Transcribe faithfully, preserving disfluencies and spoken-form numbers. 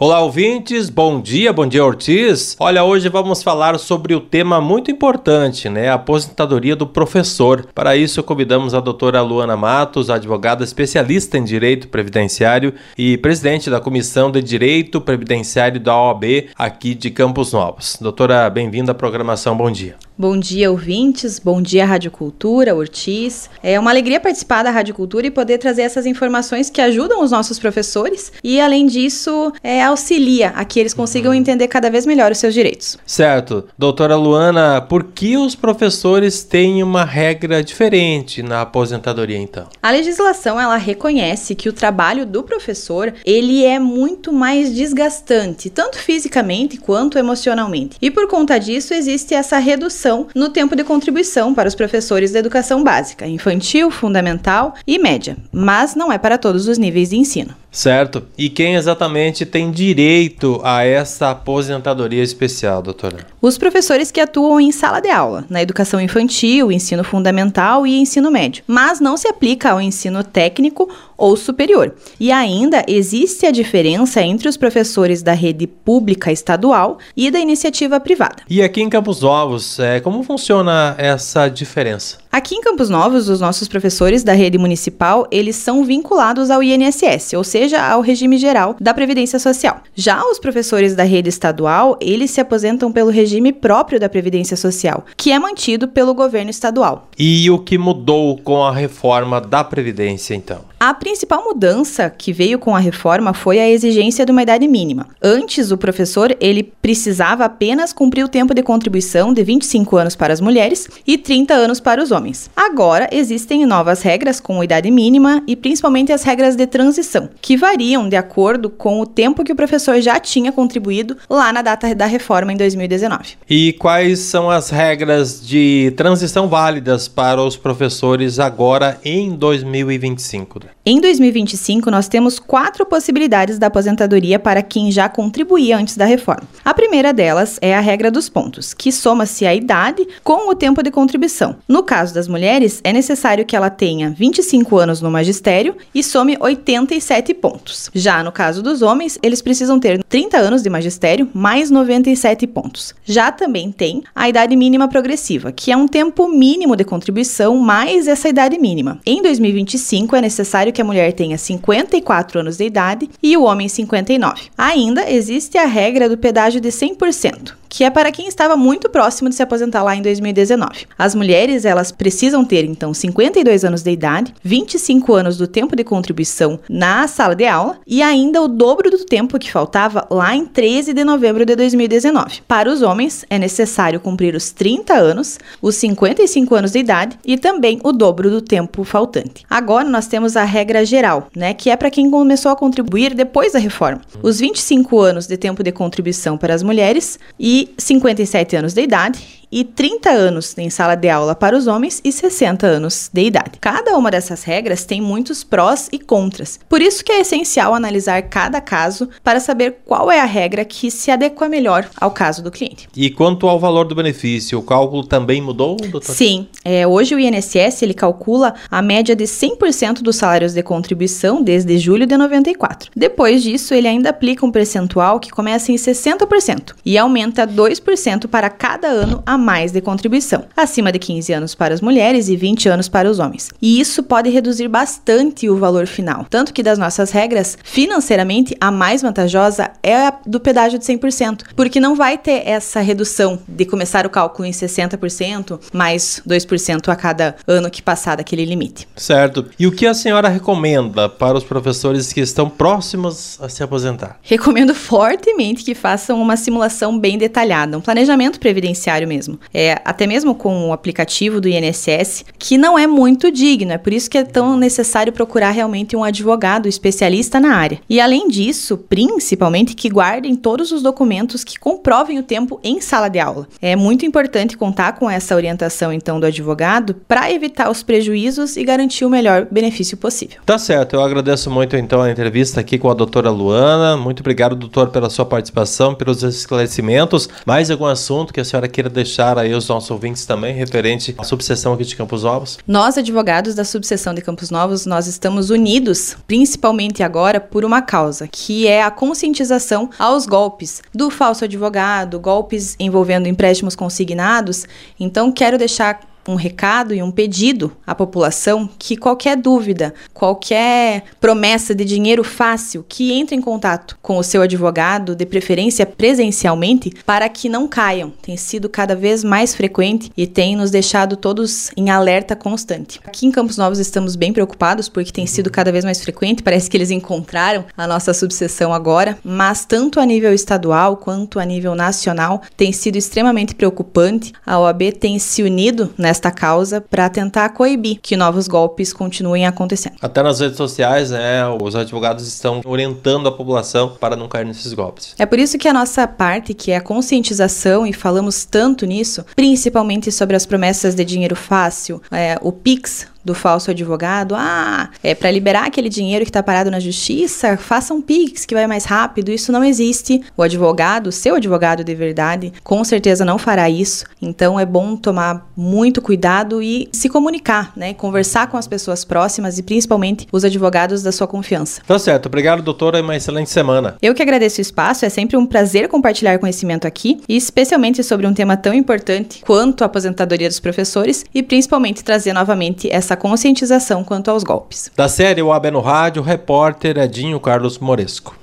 Olá, ouvintes, bom dia, bom dia, Ortiz. Olha, hoje vamos falar sobre o tema muito importante, né? A aposentadoria do professor. Para isso, convidamos a doutora Luana Matos, advogada especialista em Direito Previdenciário e presidente da Comissão de Direito Previdenciário da O A B aqui de Campos Novos. Doutora, bem-vinda à programação, bom dia. Bom dia, ouvintes, bom dia, Rádio Cultura, Ortiz. É uma alegria participar da Rádio Cultura e poder trazer essas informações que ajudam os nossos professores e, além disso, é, auxilia a que eles consigam uhum. entender cada vez melhor os seus direitos. Certo. Doutora Luana, por que os professores têm uma regra diferente na aposentadoria, então? A legislação, ela reconhece que o trabalho do professor, ele é muito mais desgastante, tanto fisicamente quanto emocionalmente. E, por conta disso, existe essa redução no tempo de contribuição para os professores da educação básica, infantil, fundamental e média, mas não é para todos os níveis de ensino. Certo. E quem exatamente tem direito a essa aposentadoria especial, doutora? Os professores que atuam em sala de aula, na educação infantil, ensino fundamental e ensino médio, mas não se aplica ao ensino técnico ou superior. E ainda existe a diferença entre os professores da rede pública estadual e da iniciativa privada. E aqui em Campos Novos, é, como funciona essa diferença? Aqui em Campos Novos, os nossos professores da rede municipal, eles são vinculados ao I N S S, ou seja, ao regime geral da Previdência Social. Já os professores da rede estadual, eles se aposentam pelo regime próprio da Previdência Social, que é mantido pelo governo estadual. E o que mudou com a reforma da Previdência, então? A principal mudança que veio com a reforma foi a exigência de uma idade mínima. Antes, o professor ele precisava apenas cumprir o tempo de contribuição de vinte e cinco anos para as mulheres e trinta anos para os homens. Agora, existem novas regras com idade mínima e principalmente as regras de transição, que variam de acordo com o tempo que o professor já tinha contribuído lá na data da reforma em dois mil e dezenove. E quais são as regras de transição válidas para os professores agora em dois mil e vinte e cinco? Em dois mil e vinte e cinco, nós temos quatro possibilidades da aposentadoria para quem já contribuía antes da reforma. A primeira delas é a regra dos pontos, que soma-se a idade com o tempo de contribuição. No caso das mulheres, é necessário que ela tenha vinte e cinco anos no magistério e some oitenta e sete pontos. Já no caso dos homens, eles precisam ter trinta anos de magistério mais noventa e sete pontos. Já também tem a idade mínima progressiva, que é um tempo mínimo de contribuição mais essa idade mínima. Em dois mil e vinte e cinco, é necessário que a mulher tenha cinquenta e quatro anos de idade e o homem cinquenta e nove. Ainda existe a regra do pedágio de cem por cento, que é para quem estava muito próximo de se aposentar lá em dois mil e dezenove. As mulheres, elas precisam ter, então, cinquenta e dois anos de idade, vinte e cinco anos do tempo de contribuição na sala de aula e ainda o dobro do tempo que faltava lá em treze de novembro de dois mil e dezenove. Para os homens, é necessário cumprir os trinta anos, os cinquenta e cinco anos de idade e também o dobro do tempo faltante. Agora, nós temos a regra geral, né, que é para quem começou a contribuir depois da reforma. Os vinte e cinco anos de tempo de contribuição para as mulheres e cinquenta e sete anos de idade e trinta anos em sala de aula para os homens e sessenta anos de idade. Cada uma dessas regras tem muitos prós e contras. Por isso que é essencial analisar cada caso para saber qual é a regra que se adequa melhor ao caso do cliente. E quanto ao valor do benefício, o cálculo também mudou, doutor? Sim. É, hoje o I N S S ele calcula a média de cem por cento dos salários de contribuição desde julho de noventa e quatro. Depois disso, ele ainda aplica um percentual que começa em sessenta por cento e aumenta dois por cento para cada ano a mais de contribuição, acima de quinze anos para as mulheres e vinte anos para os homens. E isso pode reduzir bastante o valor final. Tanto que das nossas regras, financeiramente, a mais vantajosa é a do pedágio de cem por cento, porque não vai ter essa redução de começar o cálculo em sessenta por cento, mais dois por cento a cada ano que passar daquele limite. Certo. E o que a senhora recomenda para os professores que estão próximos a se aposentar? Recomendo fortemente que façam uma simulação bem detalhada, um planejamento previdenciário mesmo. É, até mesmo com o aplicativo do I N S S, que não é muito digno, é por isso que é tão necessário procurar realmente um advogado especialista na área. E além disso, principalmente que guardem todos os documentos que comprovem o tempo em sala de aula. É muito importante contar com essa orientação então do advogado para evitar os prejuízos e garantir o melhor benefício possível. Tá certo, eu agradeço muito então a entrevista aqui com a doutora Luana. Muito obrigado, doutor, pela sua participação, pelos esclarecimentos. Mais algum assunto que a senhora queira deixar deixar aí os nossos ouvintes também, referente à subseção aqui de Campos Novos? Nós, advogados da subseção de Campos Novos, nós estamos unidos, principalmente agora, por uma causa, que é a conscientização aos golpes do falso advogado, golpes envolvendo empréstimos consignados. Então, quero deixar um recado e um pedido à população que qualquer dúvida, qualquer promessa de dinheiro fácil, que entre em contato com o seu advogado, de preferência presencialmente, para que não caiam. Tem sido cada vez mais frequente e tem nos deixado todos em alerta constante. Aqui em Campos Novos estamos bem preocupados porque tem sido cada vez mais frequente, parece que eles encontraram a nossa subseção agora, mas tanto a nível estadual quanto a nível nacional tem sido extremamente preocupante. A O A B tem se unido nessa esta causa para tentar coibir que novos golpes continuem acontecendo. Até nas redes sociais, né, os advogados estão orientando a população para não cair nesses golpes. É por isso que a nossa parte, que é a conscientização, e falamos tanto nisso, principalmente sobre as promessas de dinheiro fácil, é, o Pix do falso advogado, ah, é para liberar aquele dinheiro que está parado na justiça, faça um Pix que vai mais rápido. Isso não existe. O advogado, seu advogado de verdade, com certeza não fará isso. Então é bom tomar muito cuidado e se comunicar, né? Conversar com as pessoas próximas e principalmente os advogados da sua confiança. Tá certo. Obrigado, doutora, e uma excelente semana. Eu que agradeço o espaço, é sempre um prazer compartilhar conhecimento aqui, e especialmente sobre um tema tão importante quanto a aposentadoria dos professores, e principalmente trazer novamente essa conscientização quanto aos golpes. Da série O A B no Rádio, repórter Edinho Carlos Moresco.